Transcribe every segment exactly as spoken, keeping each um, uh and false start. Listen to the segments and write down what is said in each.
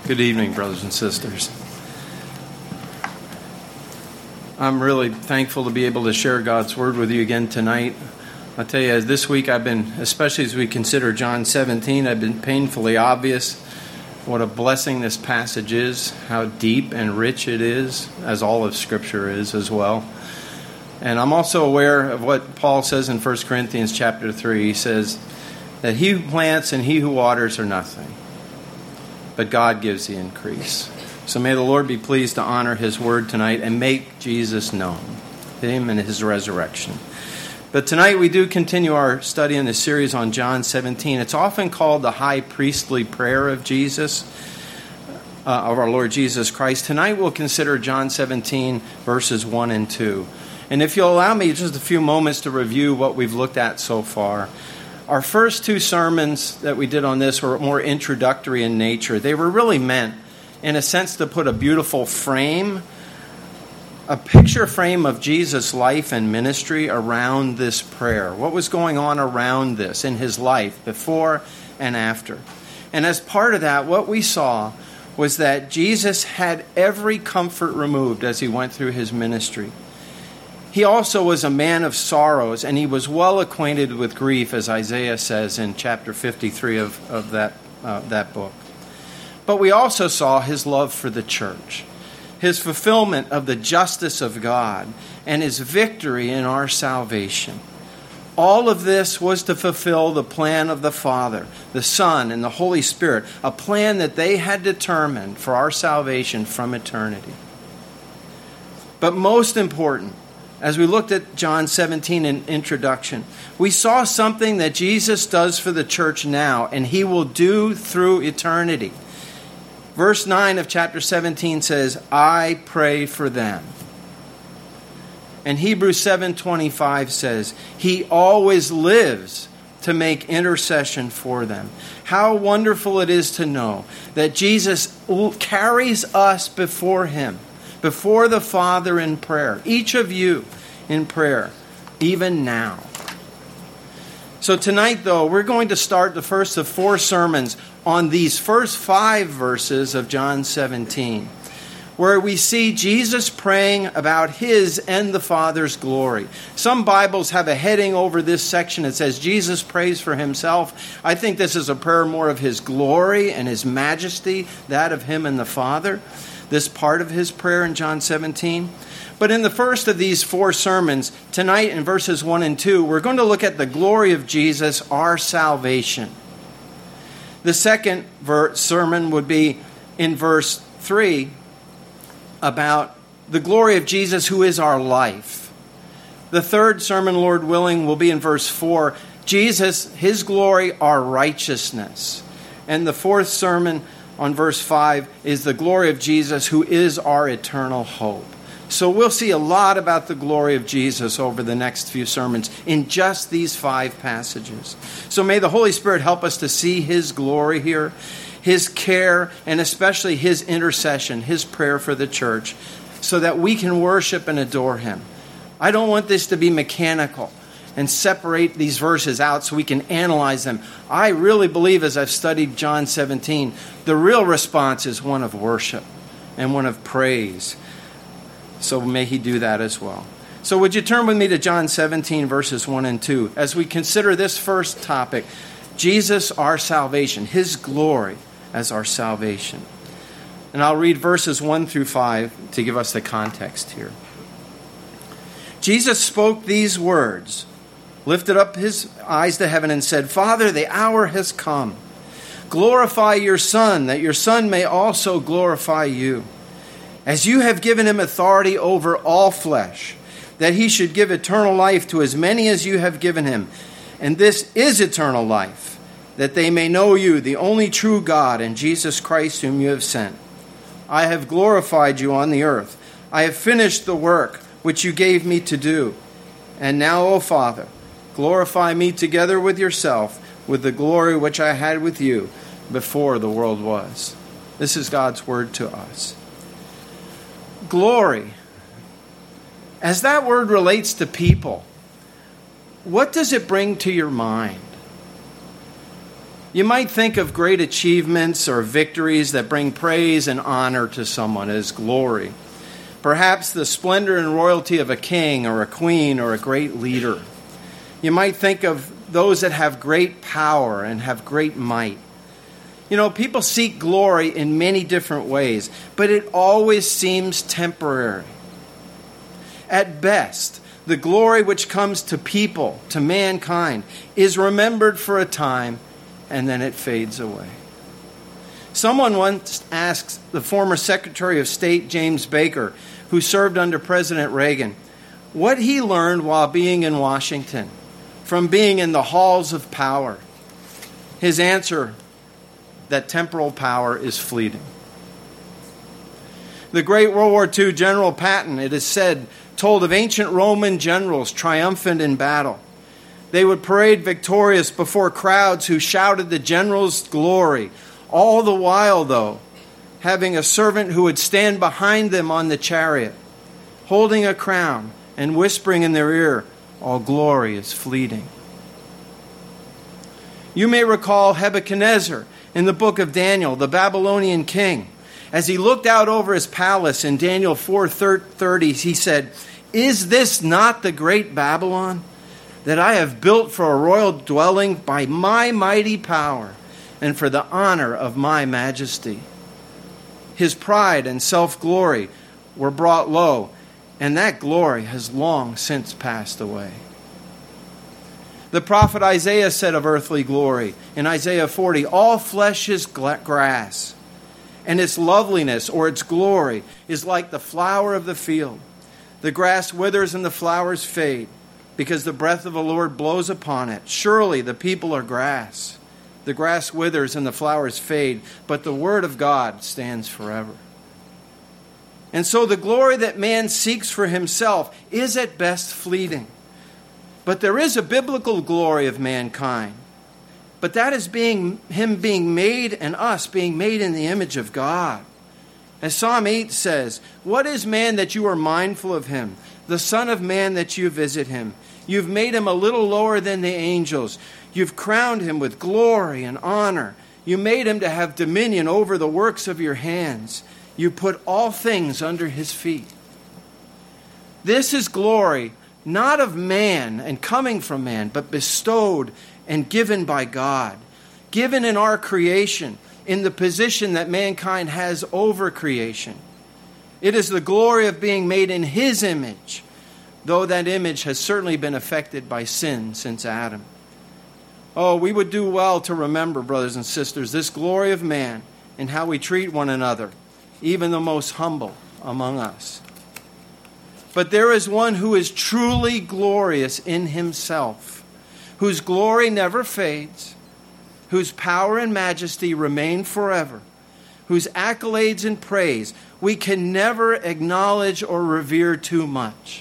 Good evening, brothers and sisters. I'm really thankful to be able to share God's Word with you again tonight. I'll tell you, this week I've been, especially as we consider John seventeen, I've been painfully obvious what a blessing this passage is, how deep and rich it is, as all of Scripture is as well. And I'm also aware of what Paul says in First Corinthians chapter three. He says that he who plants and he who waters are nothing, but God gives the increase. So may the Lord be pleased to honor His Word tonight and make Jesus known, Him and His resurrection. But tonight we do continue our study in the series on John seventeen. It's often called the high priestly prayer of Jesus, uh, of our Lord Jesus Christ. Tonight we'll consider John seventeen, verses one and two. And if you'll allow me just a few moments to review what we've looked at so far. Our first two sermons that we did on this were more introductory in nature. They were really meant, in a sense, to put a beautiful frame, a picture frame of Jesus' life and ministry around this prayer. What was going on around this in His life, before and after. And as part of that, what we saw was that Jesus had every comfort removed as He went through His ministry. He also was a man of sorrows, and He was well acquainted with grief, as Isaiah says in chapter fifty-three of, of that, uh, that book. But we also saw His love for the church, His fulfillment of the justice of God, and His victory in our salvation. All of this was to fulfill the plan of the Father, the Son, and the Holy Spirit, a plan that they had determined for our salvation from eternity. But most important, as we looked at John seventeen in introduction, we saw something that Jesus does for the church now, and He will do through eternity. Verse nine of chapter seventeen says, I pray for them. And Hebrews seven twenty-five says, He always lives to make intercession for them. How wonderful it is to know that Jesus carries us before Him, before the Father in prayer, each of you in prayer, even now. So tonight, though, we're going to start the first of four sermons on these first five verses of John seventeen, where we see Jesus praying about His and the Father's glory. Some Bibles have a heading over this section that says Jesus prays for Himself. I think this is a prayer more of His glory and His majesty, that of Him and the Father, this part of His prayer in John seventeen. But in the first of these four sermons, tonight in verses one and two, we're going to look at the glory of Jesus, our salvation. The second ver- sermon would be in verse three about the glory of Jesus, who is our life. The third sermon, Lord willing, will be in verse four, Jesus, His glory, our righteousness. And the fourth sermon on verse five is the glory of Jesus, who is our eternal hope. So we'll see a lot about the glory of Jesus over the next few sermons in just these five passages. So may the Holy Spirit help us to see His glory here, His care, and especially His intercession, His prayer for the church, so that we can worship and adore Him. I don't want this to be mechanical and separate these verses out so we can analyze them. I really believe, as I've studied John seventeen, the real response is one of worship and one of praise. So may He do that as well. So would you turn with me to John seventeen, verses one and two, as we consider this first topic, Jesus, our salvation, His glory as our salvation. And I'll read verses one through five to give us the context here. Jesus spoke these words, lifted up His eyes to heaven and said, Father, the hour has come. Glorify your Son, that your Son may also glorify you. As you have given Him authority over all flesh, that He should give eternal life to as many as you have given Him. And this is eternal life, that they may know you, the only true God, and Jesus Christ whom you have sent. I have glorified you on the earth. I have finished the work which you gave me to do. And now, O Father, glorify me together with yourself, with the glory which I had with you before the world was. This is God's word to us. Glory. As that word relates to people, what does it bring to your mind? You might think of great achievements or victories that bring praise and honor to someone as glory. Perhaps the splendor and royalty of a king or a queen or a great leader. You might think of those that have great power and have great might. You know, people seek glory in many different ways, but it always seems temporary. At best, the glory which comes to people, to mankind, is remembered for a time, and then it fades away. Someone once asked the former Secretary of State, James Baker, who served under President Reagan, what he learned while being in Washington, from being in the halls of power. His answer, that temporal power is fleeting. The great World War Two General Patton, it is said, told of ancient Roman generals triumphant in battle. They would parade victorious before crowds who shouted the general's glory, all the while, though, having a servant who would stand behind them on the chariot, holding a crown and whispering in their ear, all glory is fleeting. You may recall Nebuchadnezzar in the book of Daniel, the Babylonian king. As he looked out over his palace in Daniel four thirty, he said, is this not the great Babylon that I have built for a royal dwelling by my mighty power and for the honor of my majesty? His pride and self-glory were brought low, and that glory has long since passed away. The prophet Isaiah said of earthly glory in Isaiah forty, all flesh is grass, and its loveliness or its glory is like the flower of the field. The grass withers and the flowers fade, because the breath of the Lord blows upon it. Surely the people are grass. The grass withers and the flowers fade, but the word of God stands forever. And so the glory that man seeks for himself is at best fleeting. But there is a biblical glory of mankind. But that is being him being made and us being made in the image of God. As Psalm eight says, what is man that you are mindful of him? The Son of Man that you visit him. You've made him a little lower than the angels. You've crowned him with glory and honor. You made him to have dominion over the works of your hands. You put all things under his feet. This is glory, not of man and coming from man, but bestowed and given by God. Given in our creation, in the position that mankind has over creation. It is the glory of being made in his image, though that image has certainly been affected by sin since Adam. Oh, we would do well to remember, brothers and sisters, this glory of man and how we treat one another, even the most humble among us. But there is one who is truly glorious in himself, whose glory never fades, whose power and majesty remain forever, whose accolades and praise we can never acknowledge or revere too much.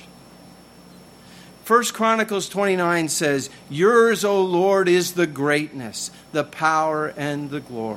First Chronicles twenty-nine says, yours, O Lord, is the greatness, the power, and the glory.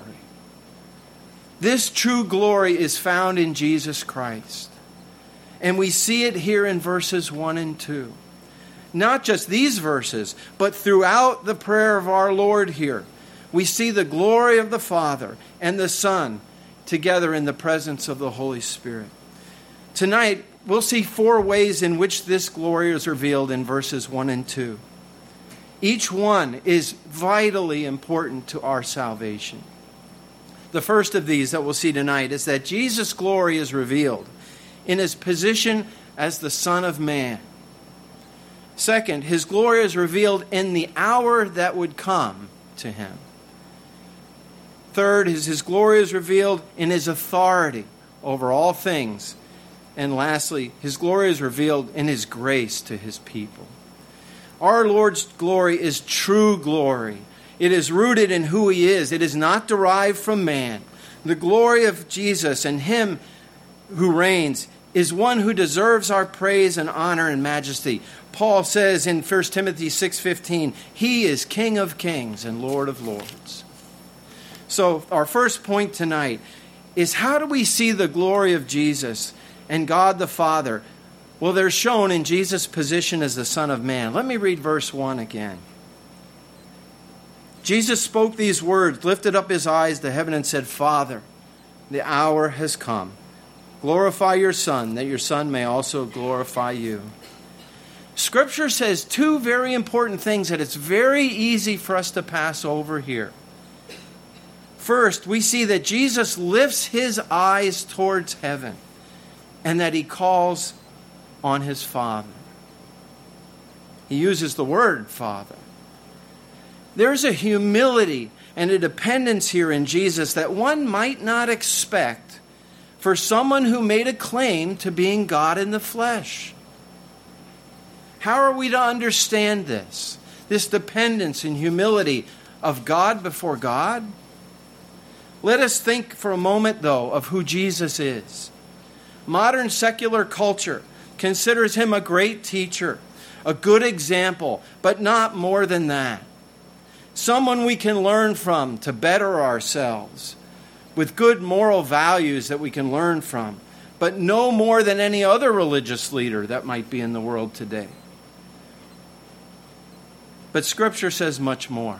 This true glory is found in Jesus Christ. And we see it here in verses one and two. Not just these verses, but throughout the prayer of our Lord here, we see the glory of the Father and the Son together in the presence of the Holy Spirit. Tonight, we'll see four ways in which this glory is revealed in verses one and two. Each one is vitally important to our salvation. The first of these that we'll see tonight is that Jesus' glory is revealed in his position as the Son of Man. Second, his glory is revealed in the hour that would come to him. Third, his, his glory is revealed in his authority over all things. And lastly, his glory is revealed in his grace to his people. Our Lord's glory is true glory. It is rooted in who he is. It is not derived from man. The glory of Jesus and him who reigns is one who deserves our praise and honor and majesty. Paul says in First Timothy six fifteen, he is King of kings and Lord of lords. So our first point tonight is, how do we see the glory of Jesus and God the Father? Well, they're shown in Jesus' position as the Son of Man. Let me read verse one again. Jesus spoke these words, lifted up his eyes to heaven, and said, Father, the hour has come. Glorify your Son, that your Son may also glorify you. Scripture says two very important things that it's very easy for us to pass over here. First, we see that Jesus lifts his eyes towards heaven and that he calls on his Father. He uses the word Father. There's a humility and a dependence here in Jesus that one might not expect for someone who made a claim to being God in the flesh. How are we to understand this? This dependence and humility of God before God? Let us think for a moment, though, of who Jesus is. Modern secular culture considers him a great teacher, a good example, but not more than that. Someone we can learn from to better ourselves, with good moral values that we can learn from, but no more than any other religious leader that might be in the world today. But Scripture says much more.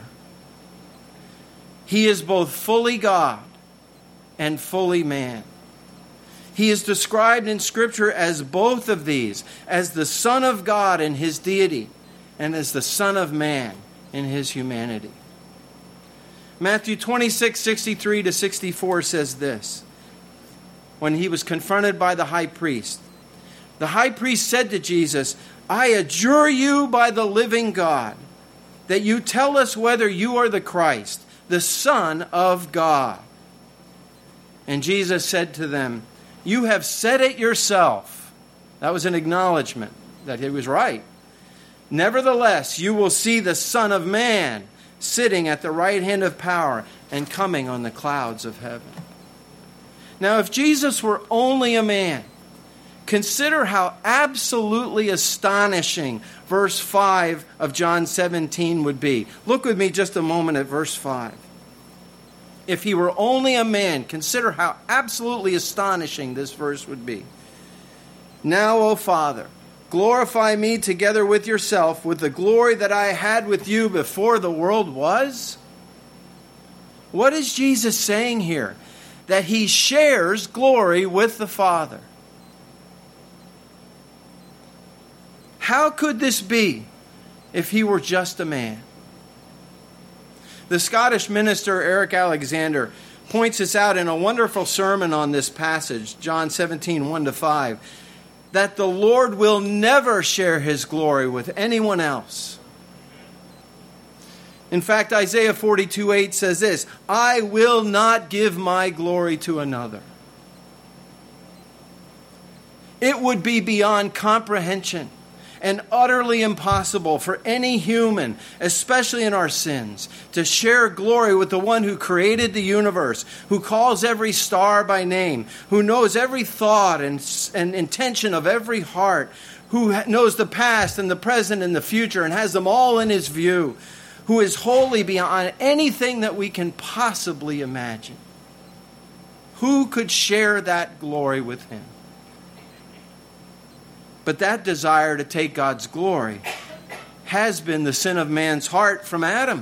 He is both fully God and fully man. He is described in Scripture as both of these, as the Son of God in his deity, and as the Son of Man in his humanity. Matthew twenty-six, sixty-three to sixty-four says this. When he was confronted by the high priest, the high priest said to Jesus, I adjure you by the living God, that you tell us whether you are the Christ, the Son of God. And Jesus said to them, you have said it yourself. That was an acknowledgement that he was right. Nevertheless, you will see the Son of Man sitting at the right hand of power and coming on the clouds of heaven. Now, if Jesus were only a man, consider how absolutely astonishing verse five of John seventeen would be. Look with me just a moment at verse five. If he were only a man, consider how absolutely astonishing this verse would be. Now, O Father, glorify me together with yourself with the glory that I had with you before the world was. What is Jesus saying here? That he shares glory with the Father. How could this be if he were just a man? The Scottish minister Eric Alexander points us out in a wonderful sermon on this passage, John seventeen, one to five, that the Lord will never share his glory with anyone else. In fact, Isaiah forty-two, eight says this, I will not give my glory to another. It would be beyond comprehension and utterly impossible for any human, especially in our sins, to share glory with the one who created the universe, who calls every star by name, who knows every thought and, and intention of every heart, who knows the past and the present and the future and has them all in his view, who is wholly beyond anything that we can possibly imagine. Who could share that glory with him? But that desire to take God's glory has been the sin of man's heart from Adam.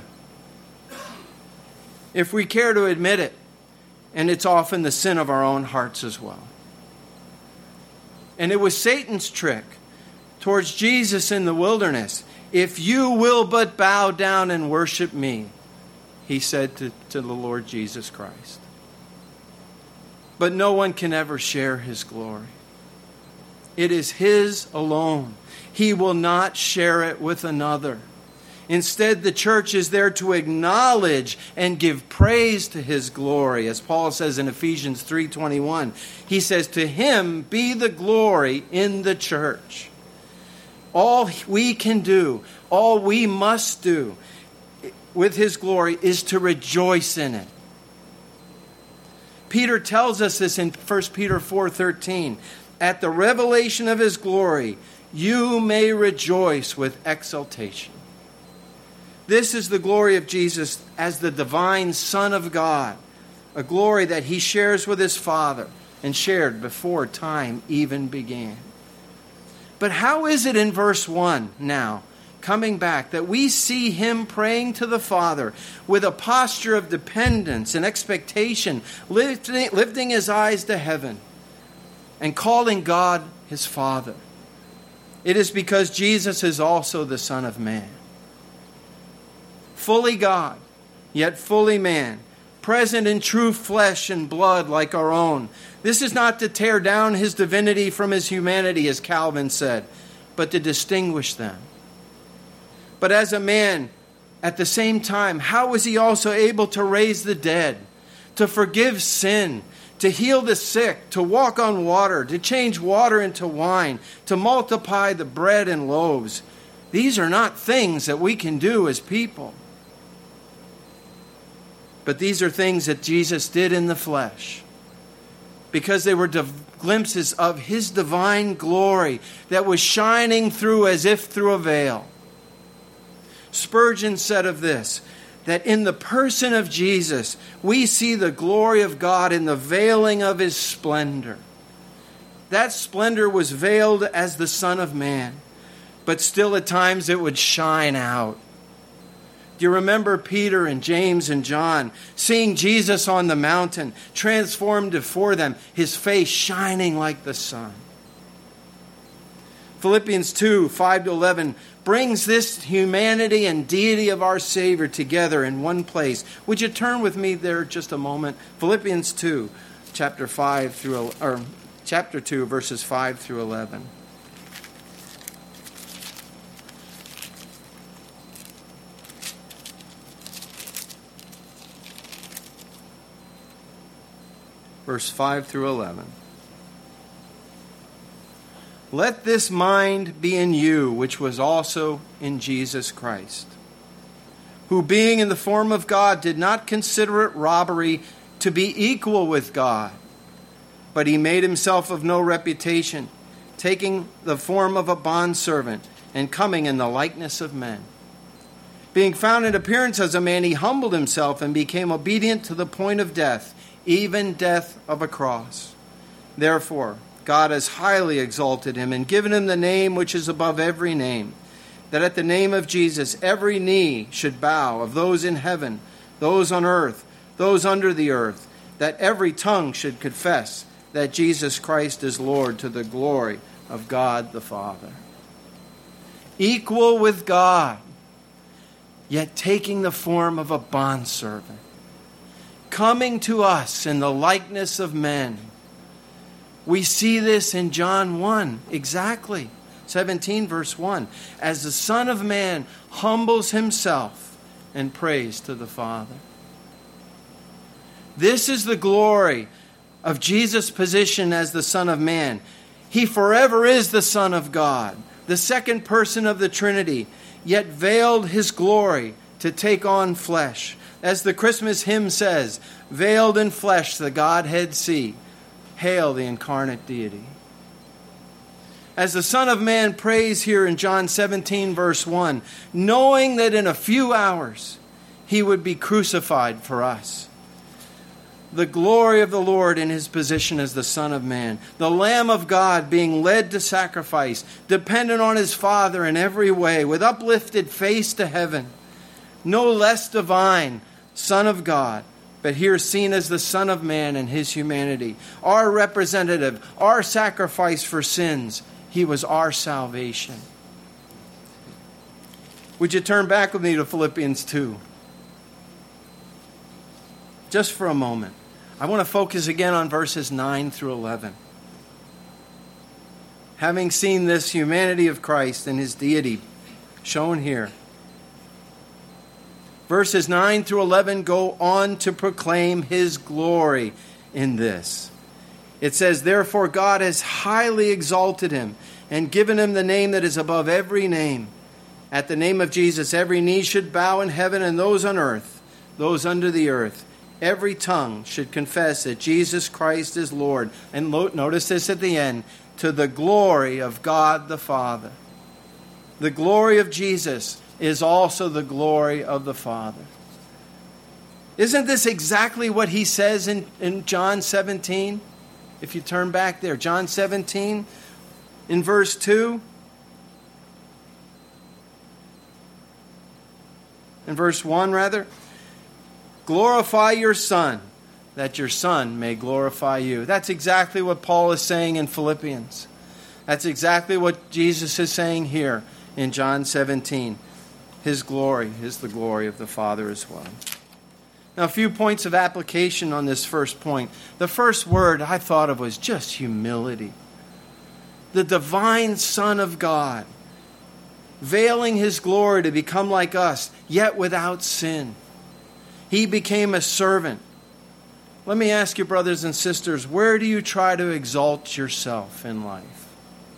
If we care to admit it, and it's often the sin of our own hearts as well. And it was Satan's trick towards Jesus in the wilderness. If you will but bow down and worship me, he said to, to the Lord Jesus Christ. But no one can ever share his glory. It is his alone. He will not share it with another. Instead, the church is there to acknowledge and give praise to his glory. As Paul says in Ephesians three twenty-one, he says, to him be the glory in the church. All we can do, all we must do with his glory is to rejoice in it. Peter tells us this in First Peter four thirteen. At the revelation of his glory, you may rejoice with exultation. This is the glory of Jesus as the divine Son of God, a glory that he shares with his Father and shared before time even began. But how is it in verse one now, coming back, that we see him praying to the Father with a posture of dependence and expectation, lifting, lifting his eyes to heaven and calling God his Father. It is because Jesus is also the Son of Man. Fully God, yet fully man, present in true flesh and blood like our own. This is not to tear down his divinity from his humanity, as Calvin said, but to distinguish them. But as a man, at the same time, how was he also able to raise the dead, to forgive sin, to heal the sick, to walk on water, to change water into wine, to multiply the bread and loaves? These are not things that we can do as people. But these are things that Jesus did in the flesh, because they were div- glimpses of his divine glory that was shining through as if through a veil. Spurgeon said of this, that in the person of Jesus, we see the glory of God in the veiling of his splendor. That splendor was veiled as the Son of Man, but still at times it would shine out. Do you remember Peter and James and John seeing Jesus on the mountain, transformed before them, his face shining like the sun? Philippians two, five to eleven brings this humanity and deity of our Savior together in one place. Would you turn with me there just a moment? Philippians two, chapter five through or chapter two, verses five through eleven. Verse five through eleven. Let this mind be in you, which was also in Jesus Christ, who being in the form of God did not consider it robbery to be equal with God, but he made himself of no reputation, taking the form of a bondservant and coming in the likeness of men. Being found in appearance as a man, he humbled himself and became obedient to the point of death, even death of a cross. Therefore, God has highly exalted him and given him the name which is above every name, that at the name of Jesus every knee should bow, of those in heaven, those on earth, those under the earth, that every tongue should confess that Jesus Christ is Lord, to the glory of God the Father. Equal with God, yet taking the form of a bondservant, coming to us in the likeness of men. We see this in John one, exactly, seventeen, verse one. As the Son of Man humbles himself and prays to the Father. This is the glory of Jesus' position as the Son of Man. He forever is the Son of God, the second person of the Trinity, yet veiled his glory to take on flesh. As the Christmas hymn says, veiled in flesh the Godhead see. Hail the incarnate deity. As the Son of Man prays here in John seventeen, verse one, knowing that in a few hours he would be crucified for us. The glory of the Lord in his position as the Son of Man, the Lamb of God being led to sacrifice, dependent on his Father in every way, with uplifted face to heaven, no less divine, Son of God, but here seen as the Son of Man in his humanity, our representative, our sacrifice for sins. He was our salvation. Would you turn back with me to Philippians two? Just for a moment. I want to focus again on verses nine through eleven. Having seen this humanity of Christ and his deity shown here, verses nine through eleven go on to proclaim his glory in this. It says, therefore God has highly exalted him and given him the name that is above every name. At the name of Jesus, every knee should bow in heaven and those on earth, those under the earth. Every tongue should confess that Jesus Christ is Lord. And notice this at the end, to the glory of God the Father. The glory of Jesus is also the glory of the Father. Isn't this exactly what he says in, in John seventeen? If you turn back there, John seventeen, in verse two. In verse one, rather, glorify your Son, that your Son may glorify you. That's exactly what Paul is saying in Philippians. That's exactly what Jesus is saying here in John seventeen. His glory is the glory of the Father as well. Now, a few points of application on this first point. The first word I thought of was just humility. The divine Son of God, veiling his glory to become like us, yet without sin. He became a servant. Let me ask you, brothers and sisters, where do you try to exalt yourself in life?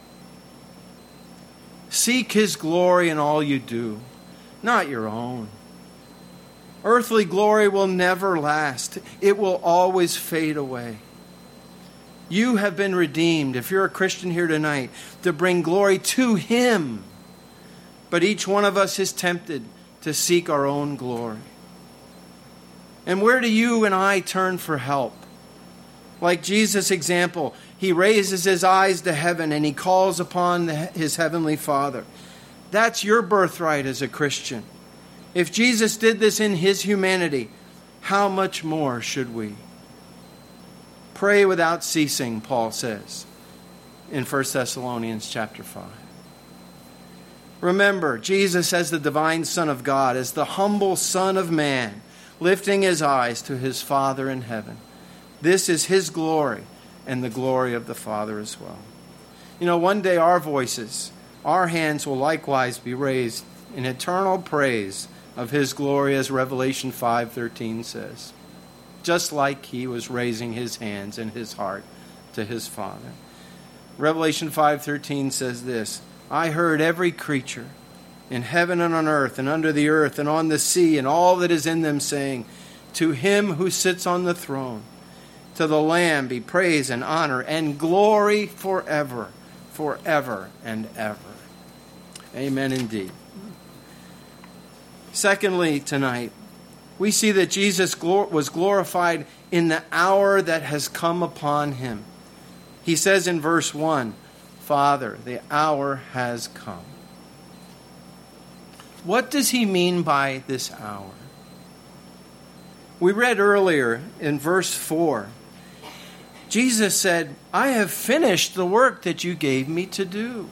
Seek his glory in all you do, not your own. Earthly glory will never last. It will always fade away. You have been redeemed, if you're a Christian here tonight, to bring glory to him. But each one of us is tempted to seek our own glory. And where do you and I turn for help? Like Jesus' example, he raises his eyes to heaven and he calls upon the, his heavenly Father. That's your birthright as a Christian. If Jesus did this in his humanity, how much more should we? Pray without ceasing, Paul says in First Thessalonians chapter five. Remember, Jesus as the divine Son of God, as the humble Son of Man, lifting his eyes to his Father in heaven. This is his glory and the glory of the Father as well. You know, one day our voices, our hands will likewise be raised in eternal praise of his glory, as Revelation five thirteen says. Just like he was raising his hands and his heart to his Father. Revelation five thirteen says this, I heard every creature in heaven and on earth and under the earth and on the sea and all that is in them saying, to him who sits on the throne, to the Lamb be praise and honor and glory forever, forever and ever. Amen indeed. Secondly, tonight, we see that Jesus glor- was glorified in the hour that has come upon him. He says in verse one, Father, the hour has come. What does he mean by this hour? We read earlier in verse four, Jesus said, I have finished the work that you gave me to do.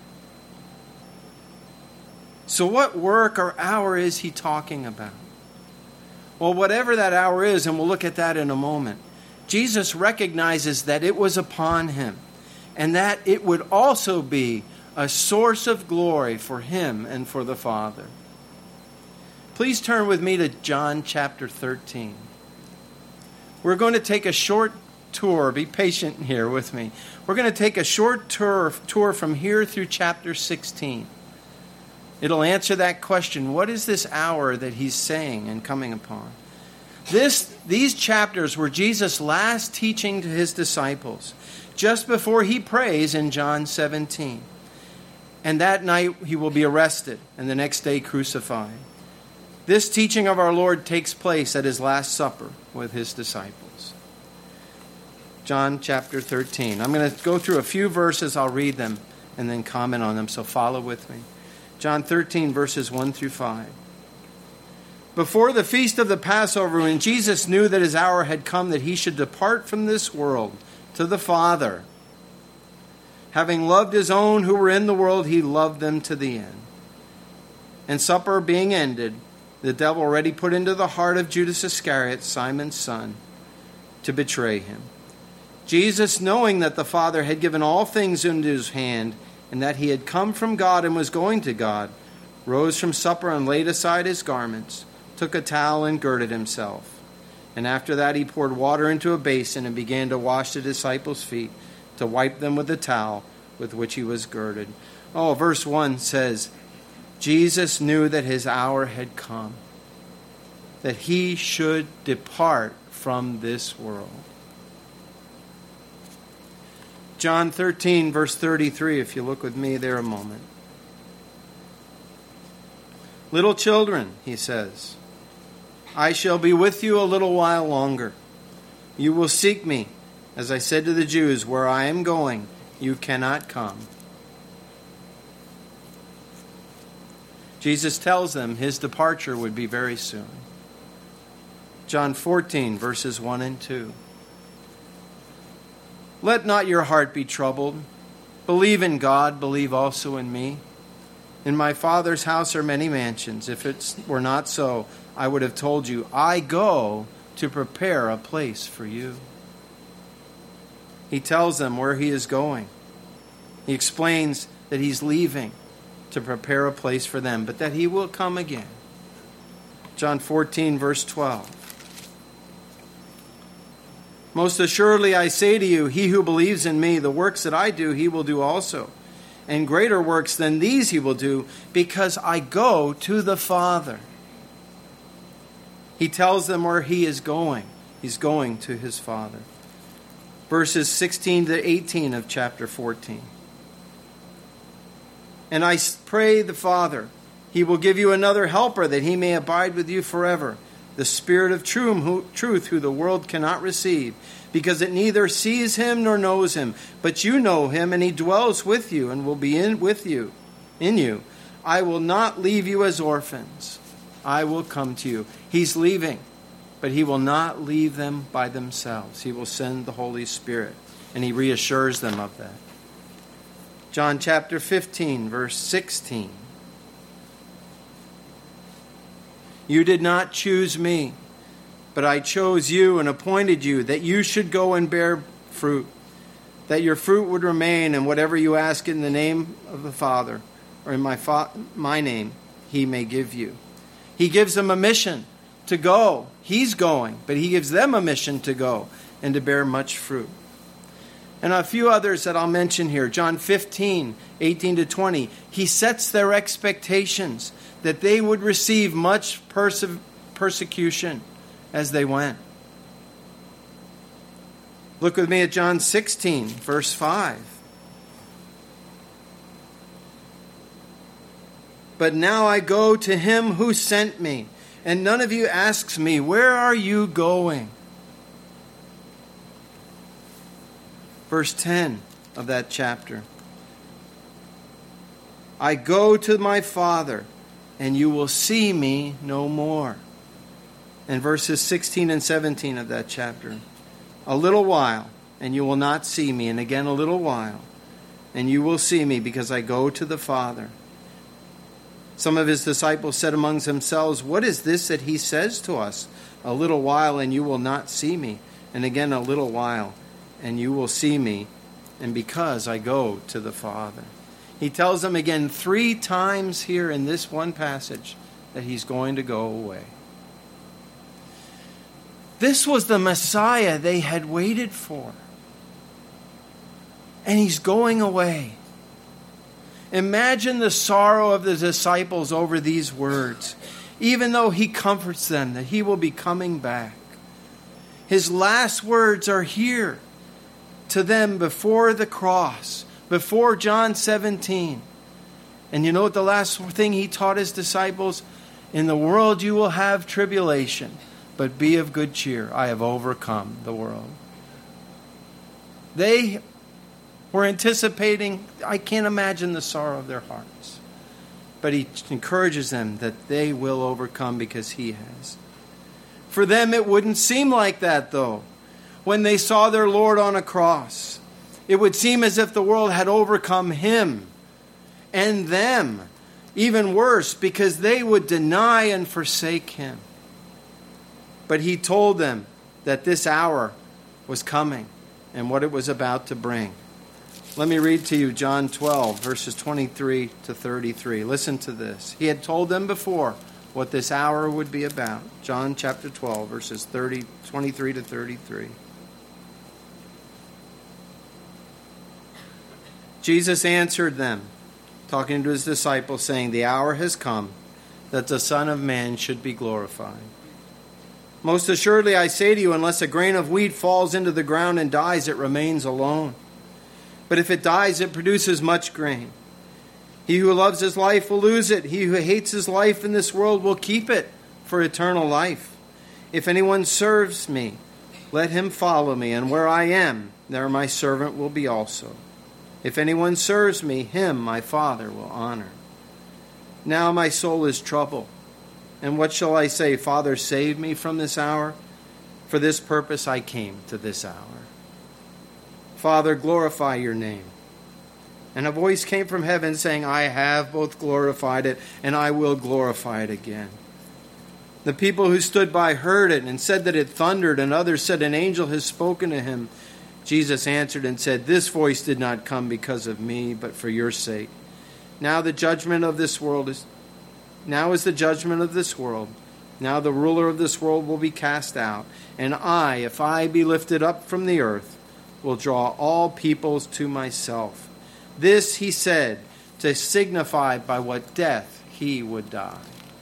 So what work or hour is he talking about? Well, whatever that hour is, and we'll look at that in a moment, Jesus recognizes that it was upon him and that it would also be a source of glory for him and for the Father. Please turn with me to John chapter thirteen. We're going to take a short tour. Be patient here with me. We're going to take a short tour, tour from here through chapter sixteen. It'll answer that question. What is this hour that he's saying and coming upon? This, these chapters were Jesus' last teaching to his disciples, just before he prays in John seventeen. And that night he will be arrested and the next day crucified. This teaching of our Lord takes place at his Last Supper with his disciples. John chapter thirteen. I'm going to go through a few verses. I'll read them and then comment on them, so follow with me. John thirteen, verses one through five. Before the feast of the Passover, when Jesus knew that his hour had come that he should depart from this world to the Father, having loved his own who were in the world, he loved them to the end. And supper being ended, the devil already put into the heart of Judas Iscariot, Simon's son, to betray him. Jesus, knowing that the Father had given all things into his hand, and that he had come from God and was going to God, rose from supper and laid aside his garments, took a towel and girded himself. And after that he poured water into a basin and began to wash the disciples' feet, to wipe them with the towel with which he was girded. Oh, verse one says, Jesus knew that his hour had come, that he should depart from this world. John thirteen, verse thirty-three, if you look with me there a moment. Little children, he says, I shall be with you a little while longer. You will seek me. As I said to the Jews, where I am going, you cannot come. Jesus tells them his departure would be very soon. John fourteen, verses one and two. Let not your heart be troubled. Believe in God, believe also in me. In my Father's house are many mansions. If it were not so, I would have told you, I go to prepare a place for you. He tells them where he is going. He explains that he's leaving to prepare a place for them, but that he will come again. John fourteen, verse twelve. Most assuredly I say to you, he who believes in me, the works that I do, he will do also. And greater works than these he will do, because I go to the Father. He tells them where he is going. He's going to his Father. Verses sixteen to eighteen of chapter fourteen. And I pray the Father, he will give you another helper, that he may abide with you forever, the Spirit of truth, who the world cannot receive, because it neither sees him nor knows him. But you know him, and he dwells with you, and will be in with you, in you. I will not leave you as orphans. I will come to you. He's leaving, but he will not leave them by themselves. He will send the Holy Spirit, and he reassures them of that. John chapter fifteen, verse sixteen. You did not choose me, but I chose you and appointed you, that you should go and bear fruit, that your fruit would remain, and whatever you ask in the name of the Father, or in my fa- my name, he may give you. He gives them a mission to go. He's going, but he gives them a mission to go and to bear much fruit. And a few others that I'll mention here. John fifteen, eighteen to twenty. He sets their expectations that they would receive much perse- persecution as they went. Look with me at John sixteen, verse five. But now I go to him who sent me, and none of you asks me, where are you going? Verse ten of that chapter. I go to my Father, and you will see me no more. And verses sixteen and seventeen of that chapter. A little while, and you will not see me. And again a little while, and you will see me, because I go to the Father. Some of his disciples said among themselves, what is this that he says to us? A little while, and you will not see me. And again a little while, and you will see me, and because I go to the Father. He tells them again three times here in this one passage that he's going to go away. This was the Messiah they had waited for. And he's going away. Imagine the sorrow of the disciples over these words, even though he comforts them that he will be coming back. His last words are here to them before the cross, before John seventeen. And you know what the last thing he taught his disciples? In the world you will have tribulation, but be of good cheer. I have overcome the world. They were anticipating, I can't imagine the sorrow of their hearts. But he encourages them that they will overcome because he has. For them it wouldn't seem like that though. When they saw their Lord on a cross, it would seem as if the world had overcome him and them. Even worse, because they would deny and forsake him. But he told them that this hour was coming and what it was about to bring. Let me read to you John twelve, verses twenty-three to thirty-three. Listen to this. He had told them before what this hour would be about. John chapter twelve, verses thirty, twenty-three to thirty-three. Jesus answered them, talking to his disciples, saying, the hour has come that the Son of Man should be glorified. Most assuredly I say to you, unless a grain of wheat falls into the ground and dies, it remains alone. But if it dies, it produces much grain. He who loves his life will lose it. He who hates his life in this world will keep it for eternal life. If anyone serves me, let him follow me, and where I am, there my servant will be also. If anyone serves me, him my Father will honor. Now my soul is troubled. And what shall I say? Father, save me from this hour. For this purpose I came to this hour. Father, glorify your name. And a voice came from heaven saying, I have both glorified it, and I will glorify it again. The people who stood by heard it and said that it thundered, and others said, an angel has spoken to him. Jesus answered and said, this voice did not come because of me, but for your sake. Now the judgment of this world is, now is the judgment of this world. Now the ruler of this world will be cast out. And I, if I be lifted up from the earth, will draw all peoples to myself. This he said to signify by what death he would die.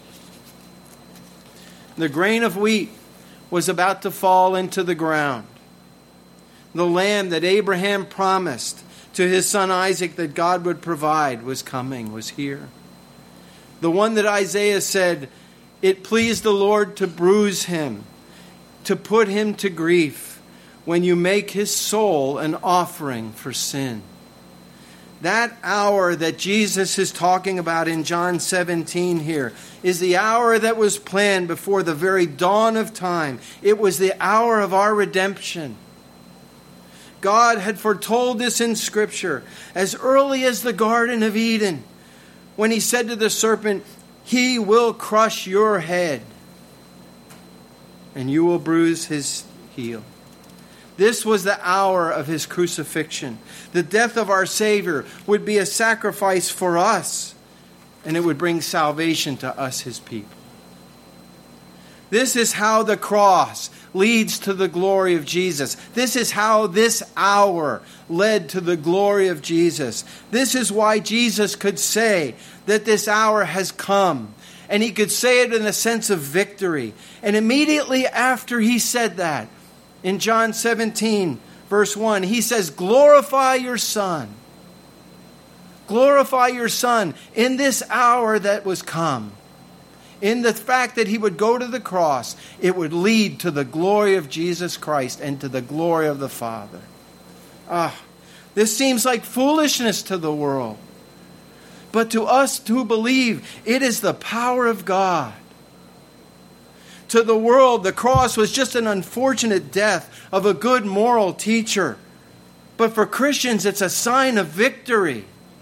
The grain of wheat was about to fall into the ground. The lamb that Abraham promised to his son Isaac that God would provide was coming, was here. The one that Isaiah said, it pleased the Lord to bruise him, to put him to grief, when you make his soul an offering for sin. That hour that Jesus is talking about in John seventeen here is the hour that was planned before the very dawn of time. It was the hour of our redemption. God had foretold this in Scripture as early as the Garden of Eden, when he said to the serpent, he will crush your head, and you will bruise his heel. This was the hour of his crucifixion. The death of our Savior would be a sacrifice for us, and it would bring salvation to us, his people. This is how the cross leads to the glory of Jesus. This is how this hour led to the glory of Jesus. This is why Jesus could say that this hour has come. And he could say it in a sense of victory. And immediately after he said that, in John seventeen, verse one, he says, glorify your Son. Glorify your Son in this hour that was come. In the fact that he would go to the cross, it would lead to the glory of Jesus Christ and to the glory of the Father. Ah, this seems like foolishness to the world. But to us who believe, it is the power of God. To the world, the cross was just an unfortunate death of a good moral teacher. But for Christians, it's a sign of victory.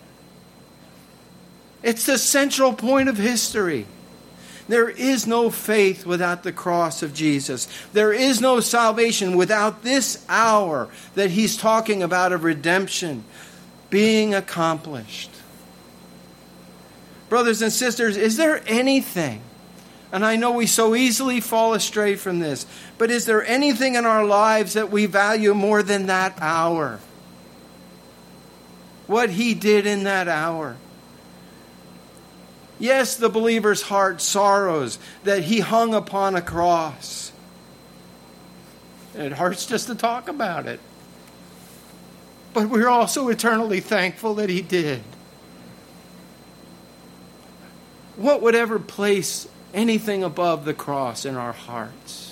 It's the central point of history. There is no faith without the cross of Jesus. There is no salvation without this hour that he's talking about of redemption being accomplished. Brothers and sisters, is there anything, and I know we so easily fall astray from this, but is there anything in our lives that we value more than that hour? What he did in that hour. Yes, the believer's heart sorrows that he hung upon a cross. It hurts just to talk about it. But we're also eternally thankful that he did. What would ever place anything above the cross in our hearts?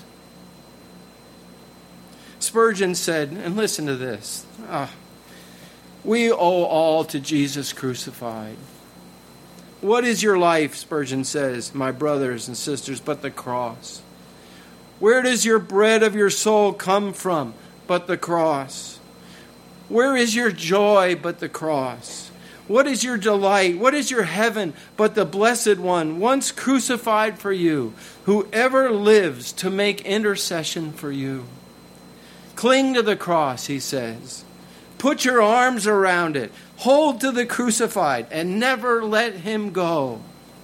Spurgeon said, and listen to this, ah, we owe all to Jesus crucified. What is your life, Spurgeon says, my brothers and sisters, but the cross? Where does your bread of your soul come from but the cross? Where is your joy but the cross? What is your delight? What is your heaven but the Blessed One, once crucified for you, who ever lives to make intercession for you? Cling to the cross, he says. Put your arms around it. Hold to the crucified and never let him go.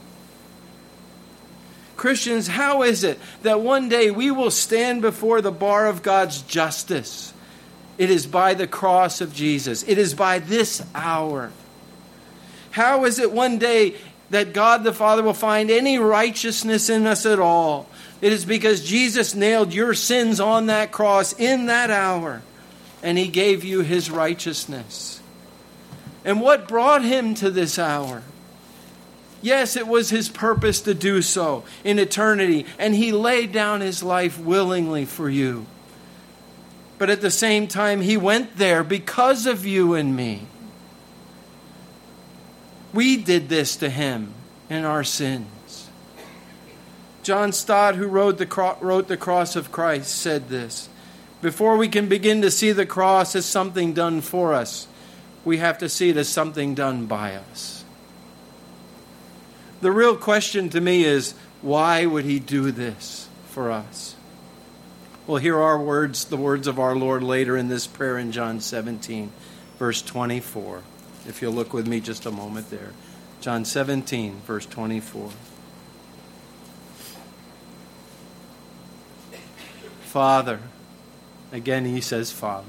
Christians, how is it that one day we will stand before the bar of God's justice? It is by the cross of Jesus. It is by this hour. How is it one day that God the Father will find any righteousness in us at all? It is because Jesus nailed your sins on that cross in that hour, and he gave you his righteousness. And what brought him to this hour? Yes, it was his purpose to do so in eternity, and he laid down his life willingly for you. But at the same time, he went there because of you and me. We did this to him. in our sins. John Stott, who wrote the, cro- wrote the Cross of Christ, said this: before we can begin to see the cross as something done for us, we have to see it as something done by us. The real question to me is, why would he do this for us? Well, here are words, the words of our Lord later in this prayer in John seventeen, verse twenty-four. If you'll look with me just a moment there. John seventeen, verse twenty-four. Father, again he says, Father,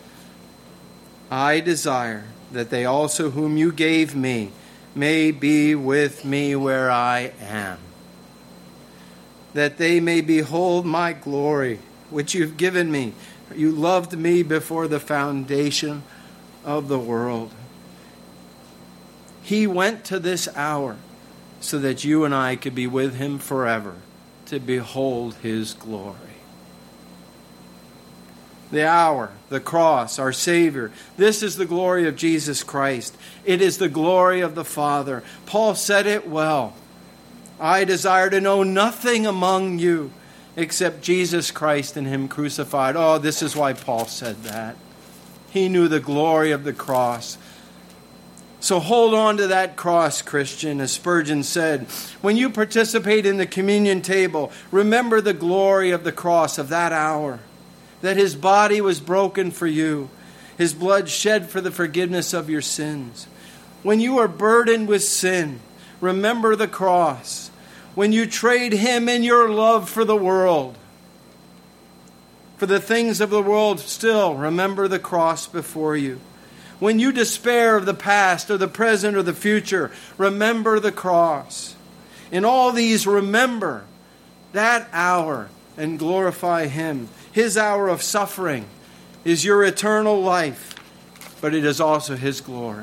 I desire that they also whom you gave me may be with me where I am, that they may behold my glory, which you've given me. You loved me before the foundation of the world. He went to this hour so that you and I could be with him forever, to behold his glory. The hour, the cross, our Savior. This is the glory of Jesus Christ. It is the glory of the Father. Paul said it well. I desire to know nothing among you except Jesus Christ and him crucified. Oh, this is why Paul said that. He knew the glory of the cross. So hold on to that cross, Christian. As Spurgeon said, when you participate in the communion table, remember the glory of the cross of that hour. That his body was broken for you, his blood shed for the forgiveness of your sins. When you are burdened with sin, remember the cross. When you trade him in your love for the world, for the things of the world, still remember the cross before you. When you despair of the past or the present or the future, remember the cross. In all these, remember that hour and glorify him. His hour of suffering is your eternal life, but it is also his glory.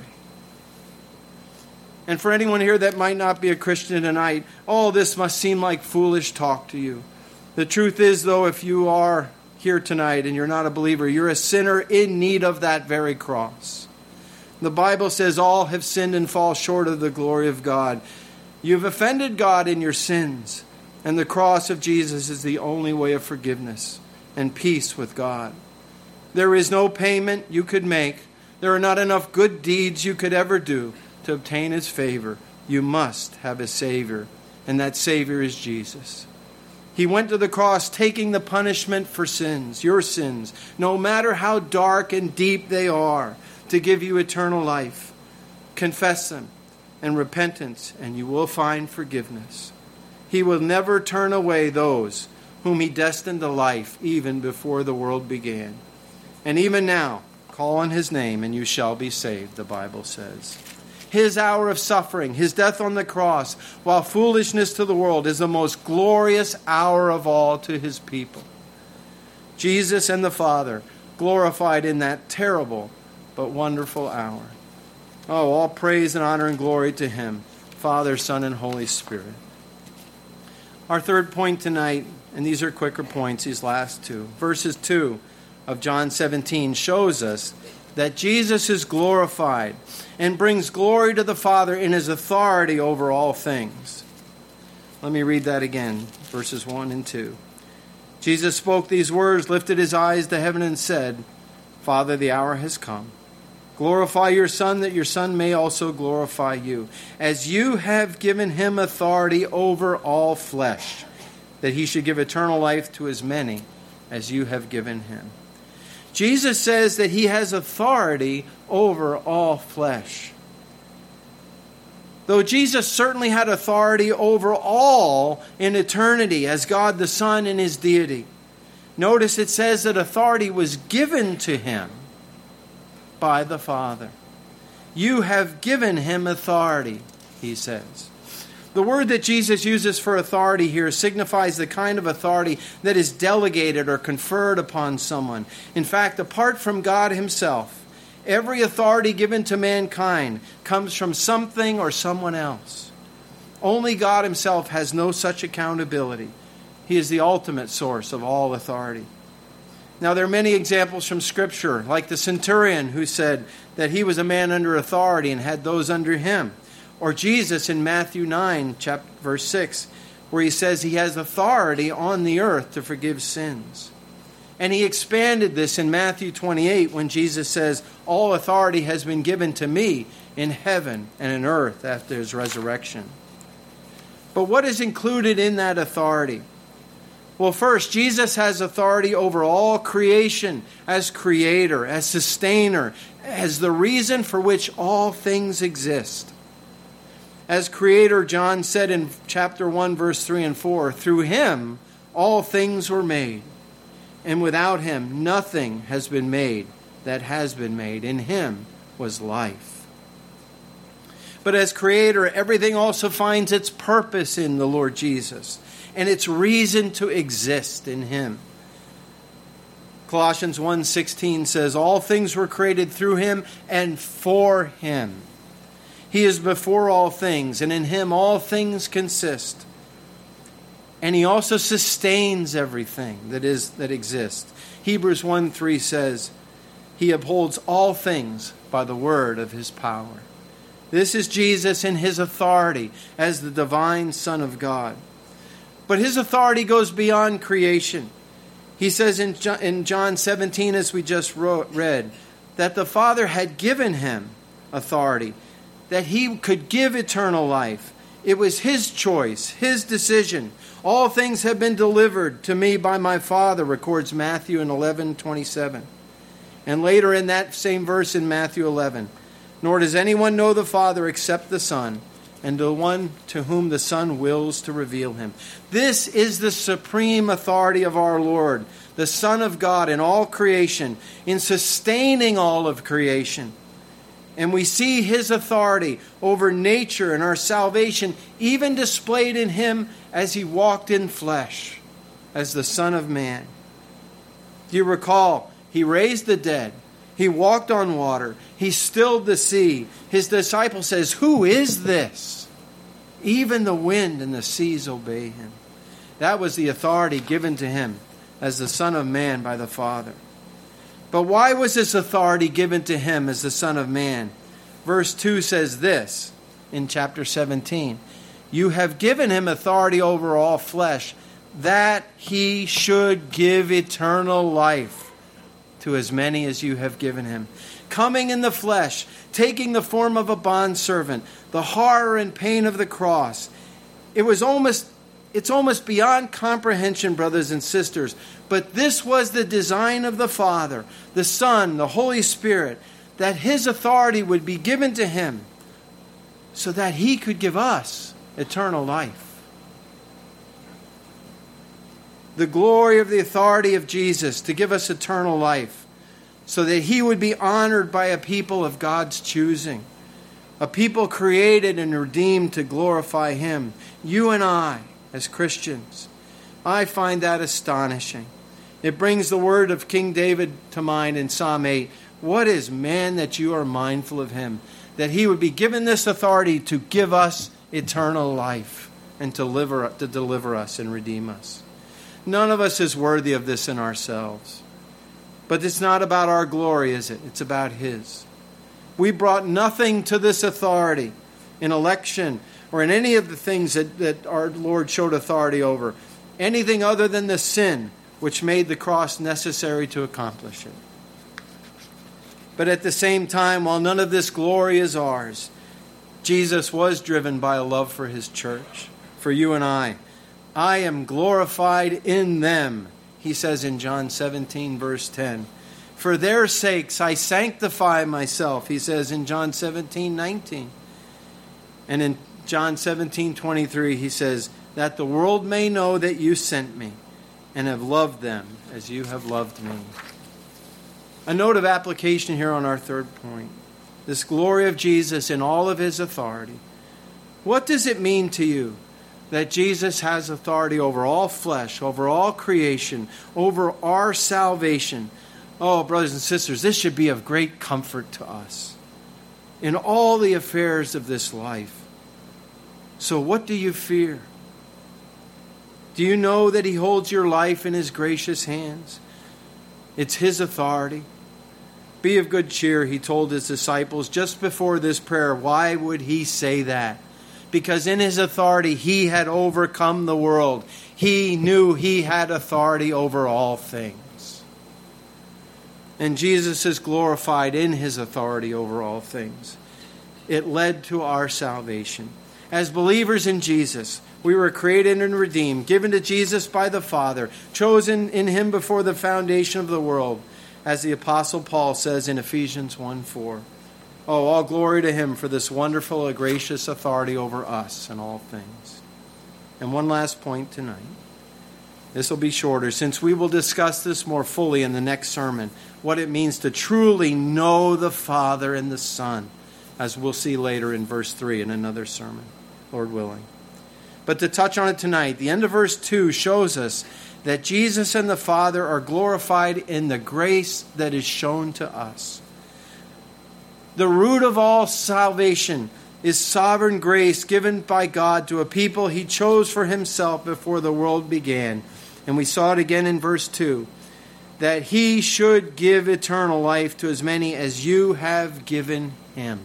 And for anyone here that might not be a Christian tonight, all this must seem like foolish talk to you. The truth is, though, if you are here tonight and you're not a believer, you're a sinner in need of that very cross. The Bible says all have sinned and fall short of the glory of God. You've offended God in your sins, and the cross of Jesus is the only way of forgiveness and peace with God. There is no payment you could make. There are not enough good deeds you could ever do to obtain his favor. You must have a Savior, and that Savior is Jesus. He went to the cross taking the punishment for sins, your sins, no matter how dark and deep they are, to give you eternal life. Confess them and repentance, and you will find forgiveness. He will never turn away those whom he destined to life even before the world began. And even now, call on his name and you shall be saved, the Bible says. His hour of suffering, his death on the cross, while foolishness to the world, is the most glorious hour of all to his people. Jesus and the Father glorified in that terrible but wonderful hour. Oh, all praise and honor and glory to him, Father, Son, and Holy Spirit. Our third point tonight, and these are quicker points, these last two. Verses two of John seventeen shows us that Jesus is glorified and brings glory to the Father in his authority over all things. Let me read that again, verses one and two. Jesus spoke these words, lifted his eyes to heaven, and said, Father, the hour has come. Glorify your Son, that your Son may also glorify you, as you have given him authority over all flesh, that he should give eternal life to as many as you have given him. Jesus says that he has authority over all flesh. Though Jesus certainly had authority over all in eternity as God the Son in his deity, notice it says that authority was given to him by the Father. You have given him authority, he says. The word that Jesus uses for authority here signifies the kind of authority that is delegated or conferred upon someone. In fact, apart from God himself, every authority given to mankind comes from something or someone else. Only God himself has no such accountability. He is the ultimate source of all authority. Now, there are many examples from Scripture, like the centurion who said that he was a man under authority and had those under him. Or Jesus in Matthew nine, chapter, verse six, where he says he has authority on the earth to forgive sins. And he expanded this in Matthew twenty-eight when Jesus says, all authority has been given to me in heaven and in earth after his resurrection. But what is included in that authority? Well, first, Jesus has authority over all creation as creator, as sustainer, as the reason for which all things exist. As creator, John said in chapter one, verse three and four, through him all things were made, and without him nothing has been made that has been made. In him was life. But as creator, everything also finds its purpose in the Lord Jesus, and its reason to exist in him. Colossians one sixteen says, all things were created through him and for him. He is before all things, and in him all things consist. And he also sustains everything that is that exists. Hebrews one three says, he upholds all things by the word of his power. This is Jesus in his authority as the divine Son of God. But his authority goes beyond creation. He says in John seventeen, as we just wrote, read, that the Father had given him authority, that he could give eternal life. It was his choice, his decision. All things have been delivered to me by my Father, records Matthew in eleven twenty-seven. And later in that same verse in Matthew eleven, nor does anyone know the Father except the Son, and the one to whom the Son wills to reveal him. This is the supreme authority of our Lord, the Son of God in all creation, in sustaining all of creation. And we see his authority over nature and our salvation even displayed in him as he walked in flesh as the Son of Man. Do you recall? He raised the dead. He walked on water. He stilled the sea. His disciple says, who is this? Even the wind and the seas obey him. That was the authority given to him as the Son of Man by the Father. But why was this authority given to him as the Son of Man? Verse two says this in chapter seventeen. You have given him authority over all flesh, that he should give eternal life to as many as you have given him. Coming in the flesh, taking the form of a bondservant, the horror and pain of the cross. It was almost It's almost beyond comprehension, brothers and sisters. But this was the design of the Father, the Son, the Holy Spirit, that his authority would be given to him so that he could give us eternal life. The glory of the authority of Jesus to give us eternal life so that he would be honored by a people of God's choosing, a people created and redeemed to glorify him, you and I. As Christians, I find that astonishing. It brings the word of King David to mind in Psalm eight. What is man that you are mindful of him? That he would be given this authority to give us eternal life and to deliver, to deliver us and redeem us. None of us is worthy of this in ourselves. But it's not about our glory, is it? It's about his. We brought nothing to this authority in election or in any of the things that, that our Lord showed authority over, anything other than the sin which made the cross necessary to accomplish it. But at the same time, while none of this glory is ours, Jesus was driven by a love for his church, for you and I. I am glorified in them, he says in John seventeen, verse ten. For their sakes I sanctify myself, he says in John seventeen, nineteen. And in John seventeen, twenty-three, he says, that the world may know that you sent me and have loved them as you have loved me. A note of application here on our third point. This glory of Jesus in all of his authority. What does it mean to you that Jesus has authority over all flesh, over all creation, over our salvation? Oh, brothers and sisters, this should be of great comfort to us in all the affairs of this life. So what do you fear? Do you know that he holds your life in his gracious hands? It's his authority. Be of good cheer, he told his disciples just before this prayer. Why would he say that? Because in his authority, he had overcome the world. He knew he had authority over all things. And Jesus is glorified in his authority over all things. It led to our salvation. As believers in Jesus, we were created and redeemed, given to Jesus by the Father, chosen in him before the foundation of the world, as the Apostle Paul says in Ephesians one four. Oh, all glory to him for this wonderful and gracious authority over us and all things. And one last point tonight. This will be shorter, since we will discuss this more fully in the next sermon, what it means to truly know the Father and the Son, as we'll see later in verse three in another sermon, Lord willing. But to touch on it tonight, the end of verse two shows us that Jesus and the Father are glorified in the grace that is shown to us. The root of all salvation is sovereign grace given by God to a people he chose for himself before the world began. And we saw it again in verse two, that he should give eternal life to as many as you have given him.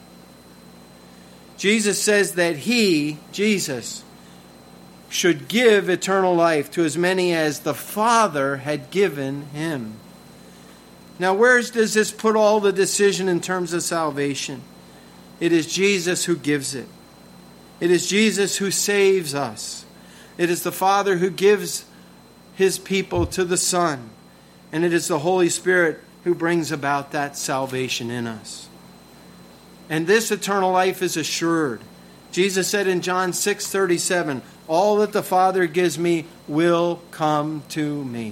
Jesus says that he, Jesus, should give eternal life to as many as the Father had given him. Now, where does this put all the decision in terms of salvation? It is Jesus who gives it. It is Jesus who saves us. It is the Father who gives his people to the Son. And it is the Holy Spirit who brings about that salvation in us. And this eternal life is assured. Jesus said in John six thirty-seven, all that the Father gives me will come to me.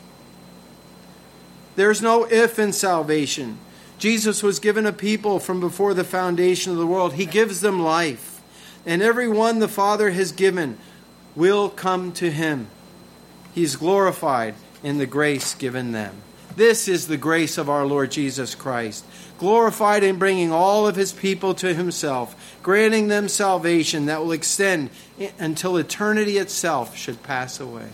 There's no if in salvation. Jesus was given a people from before the foundation of the world. He gives them life. And every one the Father has given will come to him. He's glorified in the grace given them. This is the grace of our Lord Jesus Christ, glorified in bringing all of his people to himself, granting them salvation that will extend until eternity itself should pass away.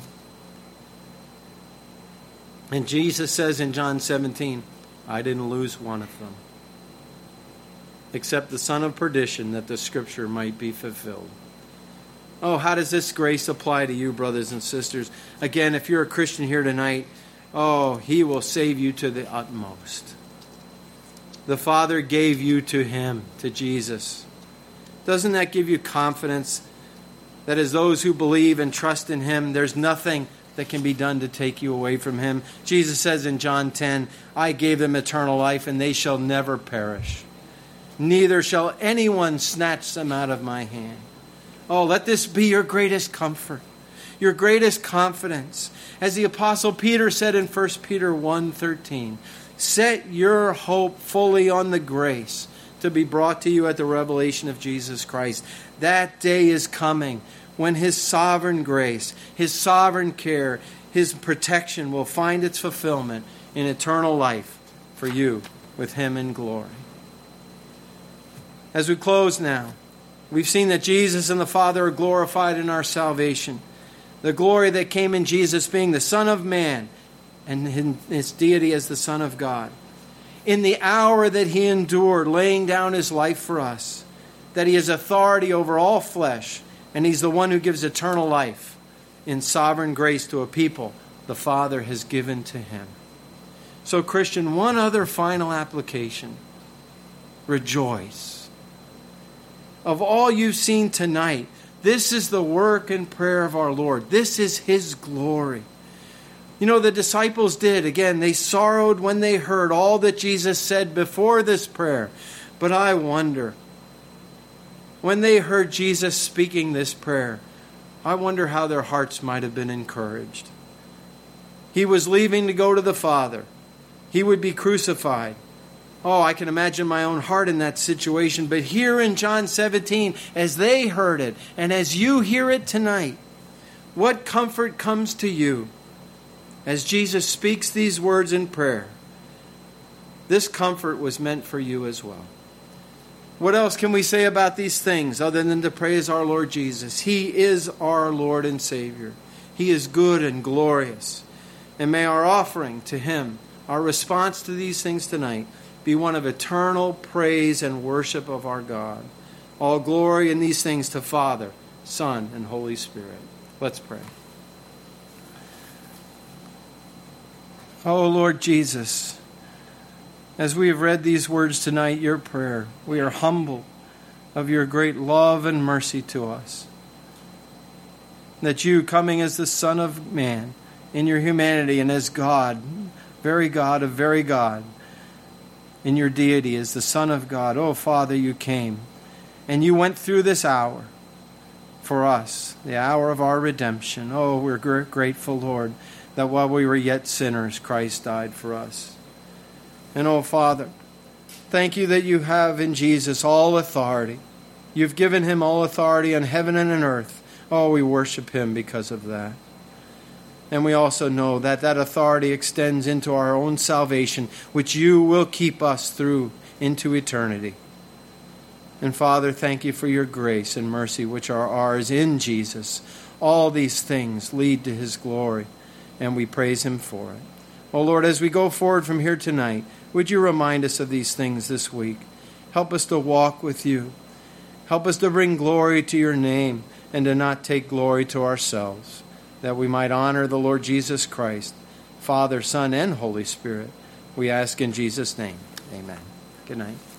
And Jesus says in John seventeen, I didn't lose one of them, except the son of perdition, that the scripture might be fulfilled. Oh, how does this grace apply to you, brothers and sisters? Again, if you're a Christian here tonight, oh, he will save you to the utmost. The Father gave you to him, to Jesus. Doesn't that give you confidence that as those who believe and trust in him, there's nothing that can be done to take you away from him? Jesus says in John ten, I gave them eternal life, and they shall never perish. Neither shall anyone snatch them out of my hand. Oh, let this be your greatest comfort, your greatest confidence. As the Apostle Peter said in First Peter one thirteen, set your hope fully on the grace to be brought to you at the revelation of Jesus Christ. That day is coming when his sovereign grace, his sovereign care, his protection will find its fulfillment in eternal life for you with him in glory. As we close now, we've seen that Jesus and the Father are glorified in our salvation. The glory that came in Jesus being the Son of Man and his deity as the Son of God. In the hour that he endured, laying down his life for us, that he has authority over all flesh, and he's the one who gives eternal life in sovereign grace to a people the Father has given to him. So, Christian, one other final application. Rejoice. Of all you've seen tonight, this is the work and prayer of our Lord. This is his glory. You know, the disciples did. Again, they sorrowed when they heard all that Jesus said before this prayer. But I wonder, when they heard Jesus speaking this prayer, I wonder how their hearts might have been encouraged. He was leaving to go to the Father. He would be crucified. Oh, I can imagine my own heart in that situation. But here in John seventeen, as they heard it, and as you hear it tonight, what comfort comes to you as Jesus speaks these words in prayer? This comfort was meant for you as well. What else can we say about these things other than to praise our Lord Jesus? He is our Lord and Savior. He is good and glorious. And may our offering to him our response to these things tonight be one of eternal praise and worship of our God. All glory in these things to Father, Son, and Holy Spirit. Let's pray. Oh, Lord Jesus, as we have read these words tonight, your prayer, we are humble of your great love and mercy to us. That you, coming as the Son of Man in your humanity and as God, very God of very God, in your deity as the Son of God, oh, Father, you came and you went through this hour for us, the hour of our redemption. Oh, we're gr- grateful, Lord, that while we were yet sinners, Christ died for us. And oh, Father, thank you that you have in Jesus all authority. You've given him all authority on heaven and on earth. Oh, we worship him because of that. And we also know that that authority extends into our own salvation, which you will keep us through into eternity. And Father, thank you for your grace and mercy, which are ours in Jesus. All these things lead to his glory, and we praise him for it. Oh Lord, as we go forward from here tonight, would you remind us of these things this week? Help us to walk with you. Help us to bring glory to your name and to not take glory to ourselves, that we might honor the Lord Jesus Christ, Father, Son, and Holy Spirit. We ask in Jesus' name. Amen. Good night.